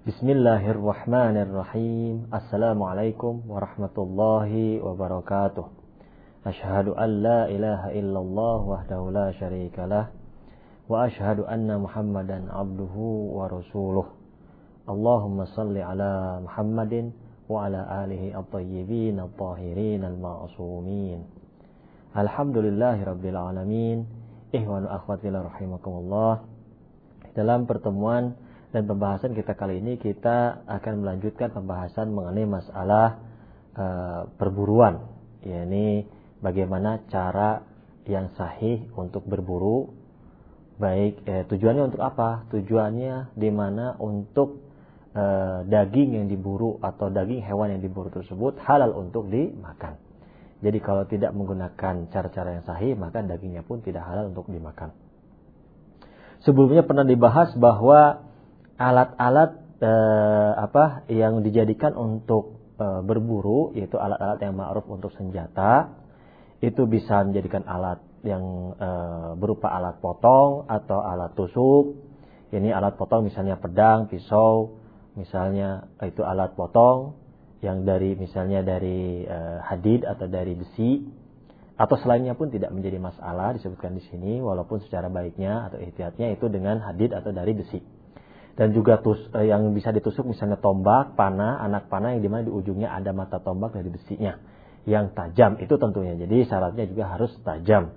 Bismillahirrahmanirrahim. Assalamualaikum warahmatullahi wabarakatuh. Asyhadu an la ilaha illallah wahdahu la syarikalah wa asyhadu anna Muhammadan abduhu wa rasuluh. Allahumma salli ala Muhammadin wa ala alihi at-tayyibin at-tahirin al-ma'sumin. Alhamdulillahi rabbil alamin. Ihwanu akhwati rahimakumullah. Dalam pertemuan dan pembahasan kita kali ini, kita akan melanjutkan pembahasan mengenai masalah perburuan, yakni bagaimana cara yang sahih untuk berburu. Baik, tujuannya untuk apa? Tujuannya di mana untuk daging yang diburu atau daging hewan yang diburu tersebut halal untuk dimakan. Jadi kalau tidak menggunakan cara-cara yang sahih, maka dagingnya pun tidak halal untuk dimakan. Sebelumnya pernah dibahas bahwa alat-alat yang dijadikan untuk berburu, yaitu alat-alat yang ma'ruf untuk senjata, itu bisa menjadikan alat yang berupa alat potong atau alat tusuk. Ini alat potong misalnya pedang, pisau, misalnya itu alat potong yang misalnya dari hadid atau dari besi, atau selainnya pun tidak menjadi masalah disebutkan di sini, walaupun secara baiknya atau ihtiyatnya itu dengan hadid atau dari besi. Dan juga yang bisa ditusuk misalnya tombak, panah, anak panah yang dimana di ujungnya ada mata tombak dari besinya yang tajam, itu tentunya. Jadi syaratnya juga harus tajam.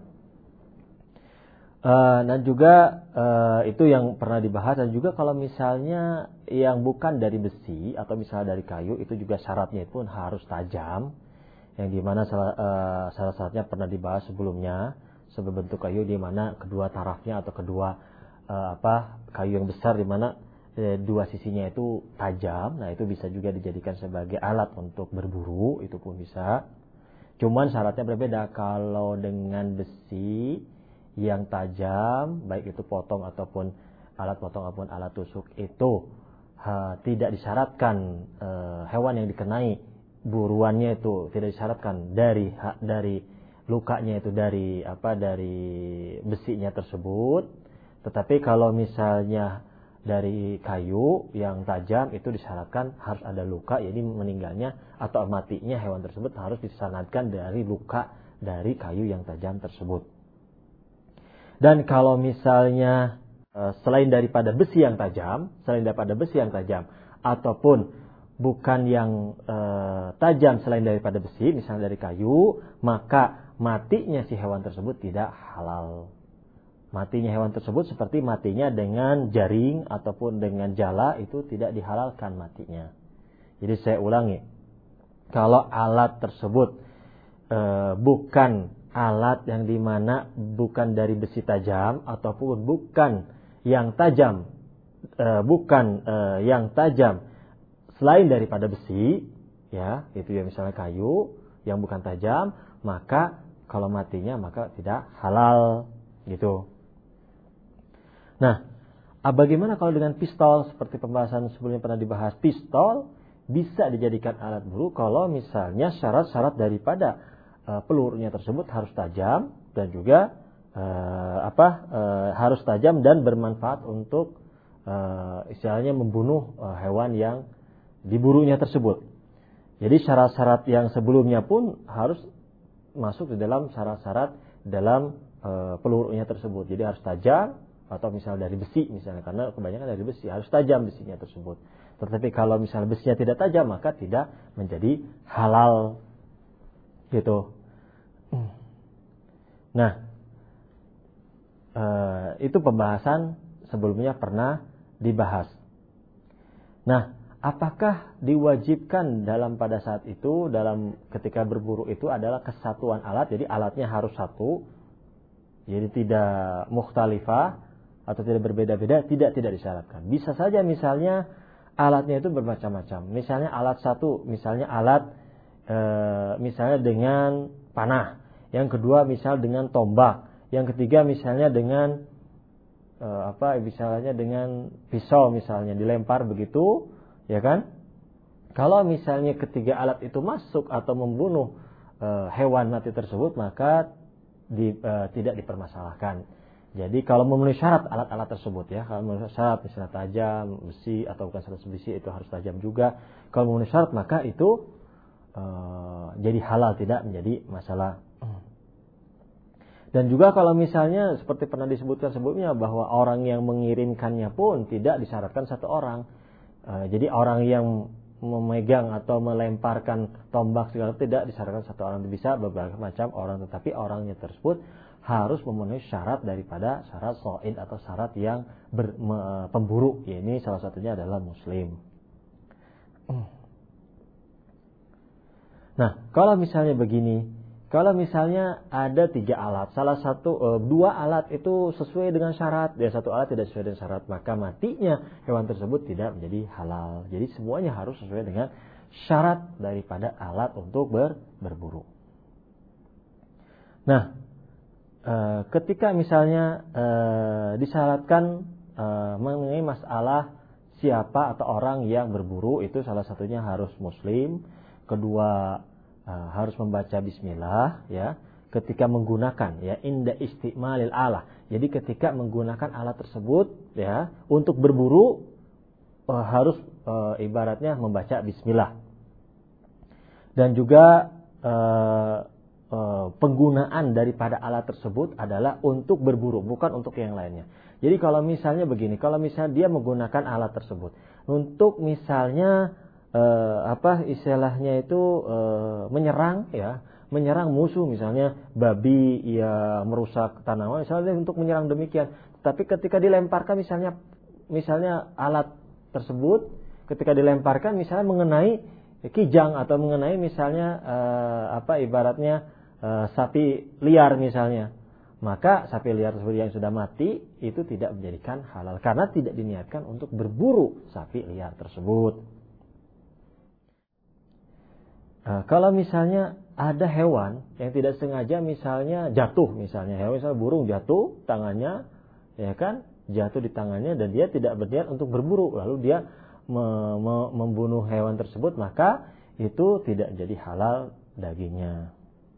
Dan juga itu yang pernah dibahas. Dan juga kalau misalnya yang bukan dari besi atau misalnya dari kayu, itu juga syaratnya pun harus tajam. Yang dimana salah satunya pernah dibahas sebelumnya, sebagai bentuk kayu di mana kedua tarafnya atau kedua kayu yang besar di mana dua sisinya itu tajam. Nah, itu bisa juga dijadikan sebagai alat untuk berburu, itu pun bisa. Cuman syaratnya berbeda. Kalau dengan besi yang tajam, baik itu potong ataupun alat potong ataupun alat tusuk, itu tidak disyaratkan hewan yang dikenai buruannya itu tidak disyaratkan dari lukanya itu dari besinya tersebut. Tetapi kalau misalnya dari kayu yang tajam, itu disyaratkan harus ada luka, jadi meninggalnya atau matinya hewan tersebut harus disanadkan dari luka dari kayu yang tajam tersebut. Dan kalau misalnya selain daripada besi yang tajam ataupun bukan yang tajam selain daripada besi, misalnya dari kayu, maka matinya si hewan tersebut tidak halal. Matinya hewan tersebut seperti matinya dengan jaring ataupun dengan jala, itu tidak dihalalkan matinya. Jadi saya ulangi, kalau alat tersebut bukan alat yang dimana bukan dari besi tajam ataupun bukan yang tajam, yang tajam selain daripada besi, ya itu ya misalnya kayu yang bukan tajam, maka kalau matinya maka tidak halal gitu. Nah, bagaimana kalau dengan pistol? Seperti pembahasan sebelumnya pernah dibahas, pistol bisa dijadikan alat buru kalau misalnya syarat-syarat daripada pelurunya tersebut harus tajam dan juga harus tajam dan bermanfaat untuk istilahnya membunuh hewan yang diburunya tersebut. Jadi syarat-syarat yang sebelumnya pun harus masuk di dalam syarat-syarat dalam pelurunya tersebut. Jadi harus tajam, atau misalnya dari besi misalnya, karena kebanyakan dari besi harus tajam besinya tersebut. Tetapi kalau misalnya besinya tidak tajam, maka tidak menjadi halal gitu. Nah, itu pembahasan sebelumnya pernah dibahas. Nah, apakah diwajibkan pada saat itu, ketika berburu itu adalah kesatuan alat, jadi alatnya harus satu, jadi tidak mukhtalifah atau tidak berbeda-beda? Tidak disyaratkan. Bisa saja misalnya alatnya itu bermacam-macam. Misalnya alat satu, misalnya alat misalnya dengan panah, yang kedua misalnya dengan tombak, yang ketiga misalnya dengan misalnya dengan pisau, misalnya dilempar begitu, ya kan? Kalau misalnya ketiga alat itu masuk atau membunuh hewan mati tersebut, maka tidak dipermasalahkan. Jadi kalau memenuhi syarat alat-alat tersebut ya, kalau memenuhi syarat misalnya tajam, besi atau bukan syarat besi itu harus tajam juga. Kalau memenuhi syarat maka itu jadi halal, tidak menjadi masalah. Dan juga kalau misalnya seperti pernah disebutkan sebelumnya bahwa orang yang mengirimkannya pun tidak disyaratkan satu orang. Jadi orang yang memegang atau melemparkan tombak segala tidak disyaratkan satu orang, bisa beberapa macam orang, tetapi orangnya tersebut harus memenuhi syarat daripada syarat shaid atau syarat yang pemburu. Ya, ini salah satunya adalah muslim. Nah, kalau misalnya begini, kalau misalnya ada 3 alat, dua alat itu sesuai dengan syarat, dan satu alat tidak sesuai dengan syarat, maka matinya hewan tersebut tidak menjadi halal. Jadi semuanya harus sesuai dengan syarat daripada alat untuk berburu. Nah, ketika misalnya disyaratkan mengenai masalah siapa atau orang yang berburu, itu salah satunya harus muslim, kedua harus membaca bismillah ya ketika menggunakan ya inda istimalil alah. Jadi ketika menggunakan alat tersebut ya untuk berburu harus ibaratnya membaca bismillah. Dan juga penggunaan daripada alat tersebut adalah untuk berburu, bukan untuk yang lainnya. Jadi kalau misalnya begini, kalau misalnya dia menggunakan alat tersebut untuk misalnya istilahnya itu menyerang musuh, misalnya babi ya merusak tanaman misalnya untuk menyerang demikian. Tapi ketika dilemparkan misalnya alat tersebut ketika dilemparkan misalnya mengenai kijang atau mengenai misalnya ibaratnya sapi liar misalnya, maka sapi liar tersebut yang sudah mati itu tidak menjadikan halal karena tidak diniatkan untuk berburu sapi liar tersebut. Kalau misalnya ada hewan yang tidak sengaja misalnya jatuh, misalnya burung jatuh tangannya, ya kan, jatuh di tangannya dan dia tidak berniat untuk berburu, lalu dia membunuh hewan tersebut, maka itu tidak jadi halal dagingnya.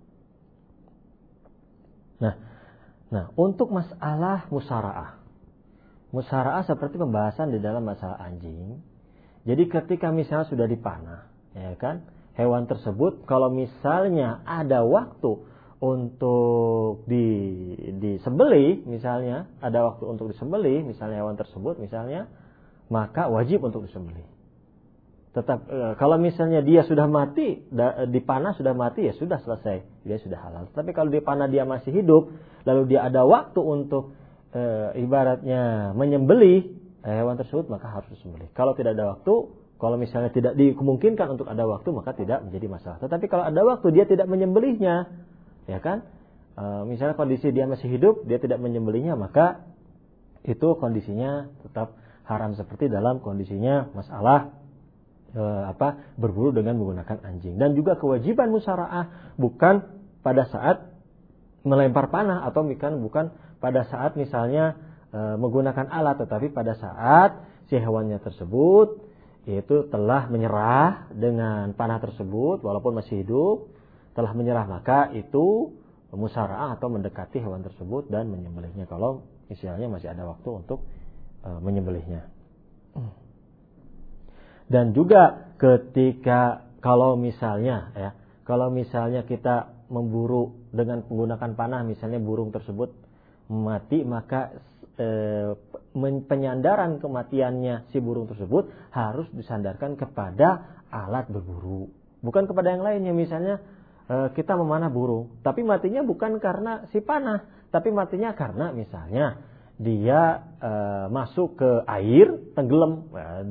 Nah, untuk masalah musara'ah seperti pembahasan di dalam masalah anjing. Jadi ketika misalnya sudah dipanah, ya kan, hewan tersebut kalau misalnya ada waktu untuk disembelih, misalnya ada waktu untuk disembelih, misalnya hewan tersebut misalnya, maka wajib untuk disembelih. Tetap kalau misalnya dia sudah mati, dipanah sudah mati, ya sudah selesai, dia sudah halal. Tapi kalau dipanah dia masih hidup, lalu dia ada waktu untuk ibaratnya menyembelih hewan tersebut, maka harus disembelih. Kalau tidak ada waktu, kalau misalnya tidak dimungkinkan untuk ada waktu, maka tidak menjadi masalah. Tetapi kalau ada waktu dia tidak menyembelihnya, ya kan? Misalnya kondisi dia masih hidup, dia tidak menyembelihnya, maka itu kondisinya tetap haram seperti dalam kondisinya masalah berburu dengan menggunakan anjing. Dan juga kewajiban musara'ah bukan pada saat melempar panah atau bukan pada saat misalnya menggunakan alat, tetapi pada saat si hewannya tersebut yaitu telah menyerah dengan panah tersebut walaupun masih hidup, telah menyerah, maka itu musara'ah atau mendekati hewan tersebut dan menyembelihnya kalau misalnya masih ada waktu untuk menyembelihnya. Dan juga ketika kalau misalnya kita memburu dengan menggunakan panah, misalnya burung tersebut mati, maka penyandaran kematiannya si burung tersebut harus disandarkan kepada alat berburu, bukan kepada yang lainnya. Misalnya kita memanah burung, tapi matinya bukan karena si panah, tapi matinya karena misalnya dia masuk ke air tenggelam,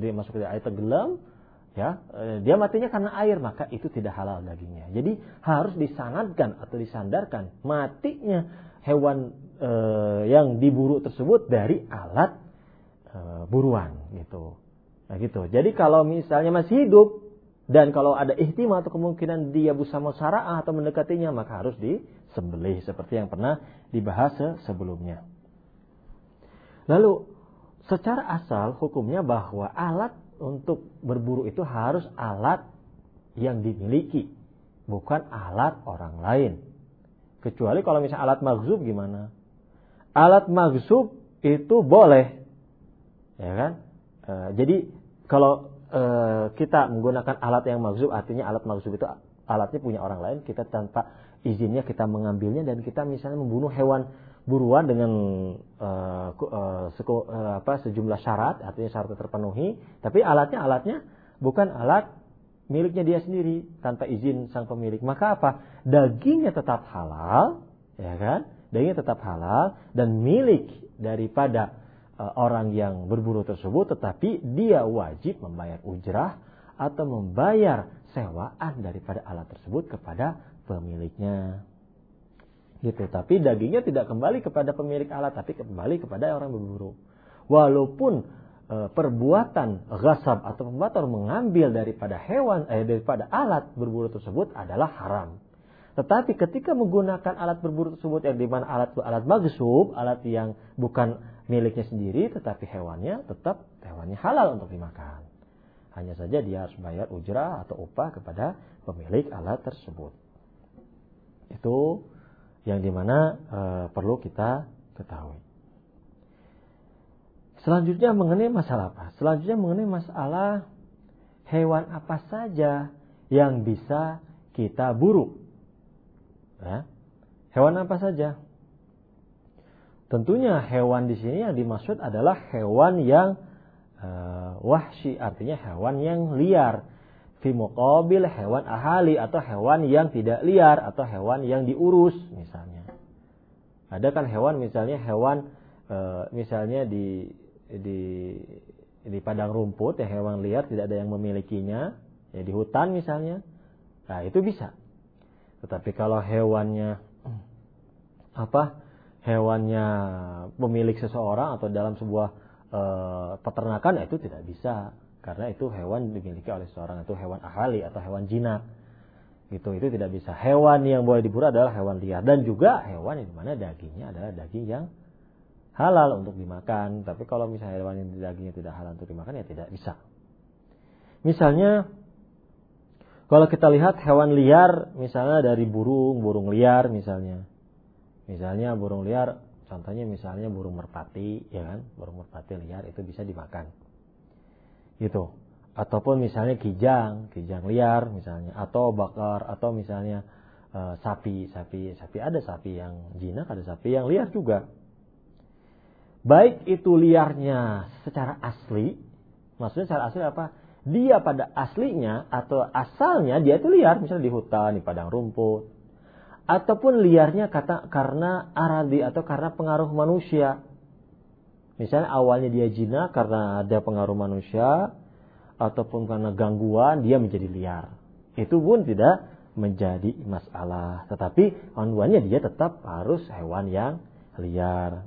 dia matinya karena air, maka itu tidak halal dagingnya. Jadi harus disanadkan atau disandarkan matinya hewan yang diburu tersebut dari alat buruan gitu. Nah gitu. Jadi kalau misalnya masih hidup dan kalau ada ihtimal atau kemungkinan dia bisa musara'ah atau mendekatinya, maka harus disembelih seperti yang pernah dibahas sebelumnya. Lalu secara asal hukumnya bahwa alat untuk berburu itu harus alat yang dimiliki, bukan alat orang lain. Kecuali kalau misalnya alat maghzub gimana? alat maghsub itu boleh, ya kan? Jadi kalau kita menggunakan alat yang maghsub, artinya alat maghsub itu alatnya punya orang lain, kita tanpa izinnya kita mengambilnya dan kita misalnya membunuh hewan buruan dengan sejumlah syarat, artinya syarat terpenuhi, tapi alatnya bukan alat miliknya dia sendiri tanpa izin sang pemilik, maka apa? Dagingnya tetap halal, ya kan? Dagingnya tetap halal dan milik daripada orang yang berburu tersebut, tetapi dia wajib membayar ujrah atau membayar sewaan daripada alat tersebut kepada pemiliknya. Gitu. Tapi dagingnya tidak kembali kepada pemilik alat, tapi kembali kepada orang berburu. Walaupun perbuatan ghasab atau pembatal mengambil daripada daripada alat berburu tersebut adalah haram. Tetapi ketika menggunakan alat berburu tersebut yang dimana alat maghsub, alat yang bukan miliknya sendiri, tetapi hewannya halal untuk dimakan. Hanya saja dia harus bayar ujrah atau upah kepada pemilik alat tersebut. Itu yang dimana perlu kita ketahui. Selanjutnya mengenai masalah apa? Selanjutnya mengenai masalah hewan apa saja yang bisa kita buru. Ya. Hewan apa saja? Tentunya hewan di sini yang dimaksud adalah hewan yang wahsy, artinya hewan yang liar. Fi muqabil hewan ahali, atau hewan yang tidak liar, atau hewan yang diurus misalnya. Ada kan hewan misalnya misalnya di padang rumput ya, hewan liar tidak ada yang memilikinya, ya di hutan misalnya. Nah, itu bisa. Tetapi kalau hewannya pemilik seseorang atau dalam sebuah peternakan, itu tidak bisa, karena itu hewan dimiliki oleh seseorang, itu hewan ahali atau hewan jinak. Itu tidak bisa. Hewan yang boleh diburu adalah hewan liar, dan juga hewan yang dimana dagingnya adalah daging yang halal untuk dimakan. Tapi kalau misalnya hewan yang dagingnya tidak halal untuk dimakan, ya tidak bisa. Misalnya kalau kita lihat hewan liar, misalnya dari burung liar misalnya. Misalnya burung liar, contohnya misalnya burung merpati, ya kan? Burung merpati liar itu bisa dimakan. Gitu. Ataupun misalnya kijang liar misalnya, atau bakar, atau misalnya sapi. Ada sapi yang jinak, ada sapi yang liar juga. Baik itu liarnya secara asli, maksudnya secara asli apa? Dia pada aslinya atau asalnya dia itu liar, misalnya di hutan, di padang rumput. Ataupun liarnya karena aradi atau karena pengaruh manusia. Misalnya awalnya dia jinak karena ada pengaruh manusia, ataupun karena gangguan dia menjadi liar. Itu pun tidak menjadi masalah. Tetapi panduannya dia tetap harus hewan yang liar.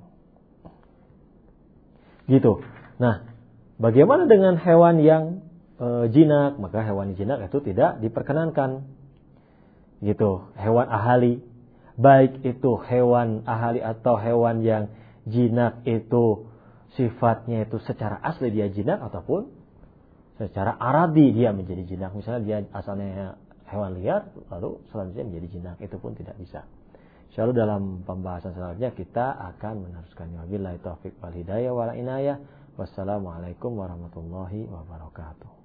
Gitu. Nah, bagaimana dengan hewan yang jinak? Maka hewan jinak itu tidak diperkenankan. Gitu. Hewan ahali, baik itu hewan ahali atau hewan yang jinak itu sifatnya itu secara asli dia jinak, ataupun secara aradi dia menjadi jinak. Misalnya dia asalnya hewan liar lalu selanjutnya menjadi jinak, itu pun tidak bisa. Insyaallah dalam pembahasan selanjutnya kita akan meneruskannya. Wabillahi taufiq wal hidayah wal inayah. Wassalamualaikum warahmatullahi wabarakatuh.